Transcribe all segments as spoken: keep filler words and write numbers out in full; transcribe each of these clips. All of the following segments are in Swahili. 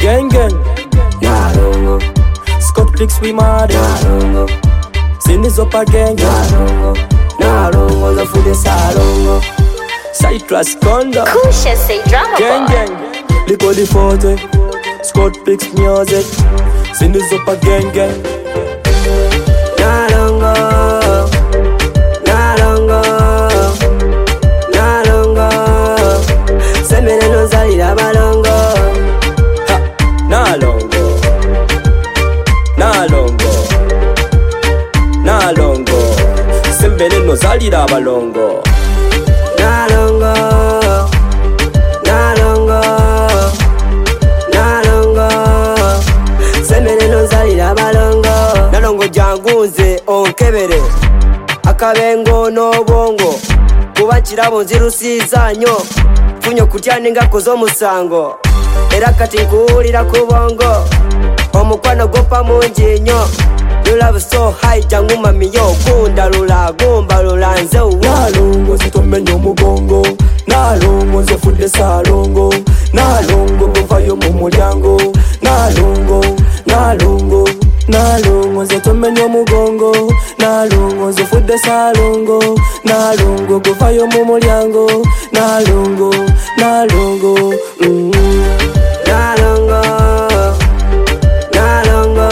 Gang gang, Nalongo, Scott Clicks we mad. Nalongo, Send this up again. Nalongo, Nalongo, the food is Nalongo. Citrus Conda. Kusha say drama Gang boy. gang, Lico the forte. Scott Clicks music. Send this up again gang. Nalongo, Nalongo, Nalongo. Semene no zalira balongo. Ha, Nalongo, Nalongo, Nalongo. Sembele no zalira balongo. Nalongo, Nalongo, Nalongo. Semene no zalira balongo. Nalongo jangunze onkebere. Akabengo n'obongo kuba kirabo nzirusiza nnyo funyo kutya n'engako z'omusango era kati nkuwulira ku bongo omukwano gopa mungi nnyo You love so high jangu mamiyo gundalula gumbalula nze uwo Nalongo zitomenya omugongo. Nalongo nze fudde salongo. Nalongo guvayo mu mulyango. Nalongo, Nalongo, Nalongo nze tomenya omugongo. Nalongo nze fudde salongo. Nalongo guvayo mu mulyango. Nalongo, Nalongo, mm. Nalongo, Nalongo,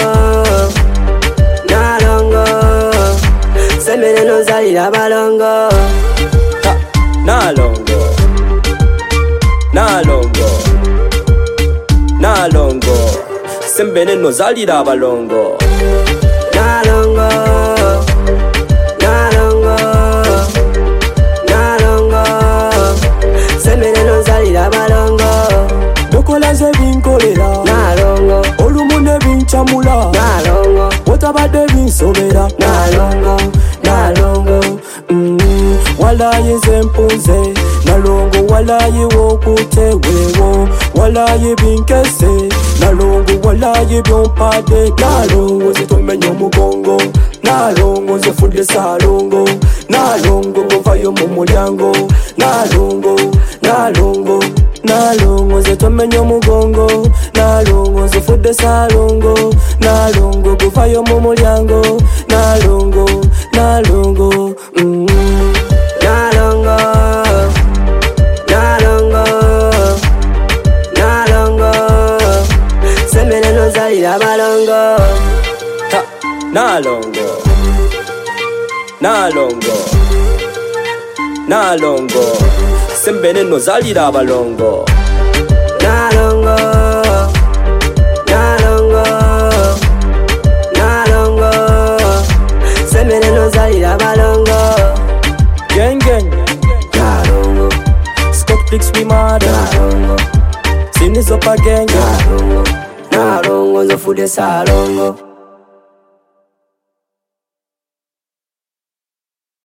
Nalongo. Semene no zalira balongo. Ha, Nalongo, Nalongo, Nalongo. Sembene no zalira abalongo. Nalongo, Nalongo, Nalongo. Semene no zalira balongo. Dokola nze binkolera. Nalongo, Olumu ne bincamula. Nalongo, Wotabadde binsobera. Nalongo, Nalongo, mm. Walayi nze mpunze. Nalongo walayi wokutewewo. Walayi binkese. Nalongo walayi byompadde. Nalongo nze tomenya omugongo. Nalongo nze fudde salongo. Nalongo guvayo mu mulyango. Nalongo, Nalongo, Nalongo nze tomenya omugongo. Nalongo nze fudde salongo. Nalongo guvayo mu mulyango. Nalongo, Nalongo, mm. Nalongo, Nalongo, Nalongo. Semene no zalira balongo. Ha, Nalongo, Nalongo, Nalongo. Sembene no zalira abalongo. Nalongo, Nalongo, Nalongo. Semene no zalira balongo. Gang gang, Nalongo, Scott Clicks we mad. Nalongo, Send this up again gang. Nalongo, Nalongo nze fudde salongo.